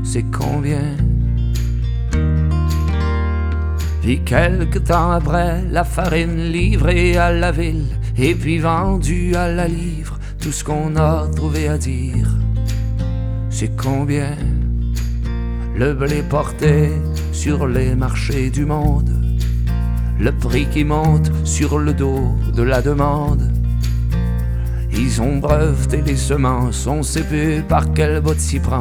c'est combien? Puis quelque temps après, la farine livrée à la ville, et puis vendue à la livre, tout ce qu'on a trouvé à dire, c'est combien? Le blé porté sur les marchés du monde, le prix qui monte sur le dos de la demande. Ils ont breveté les semences, on sait plus par quel bout de s'y prendre.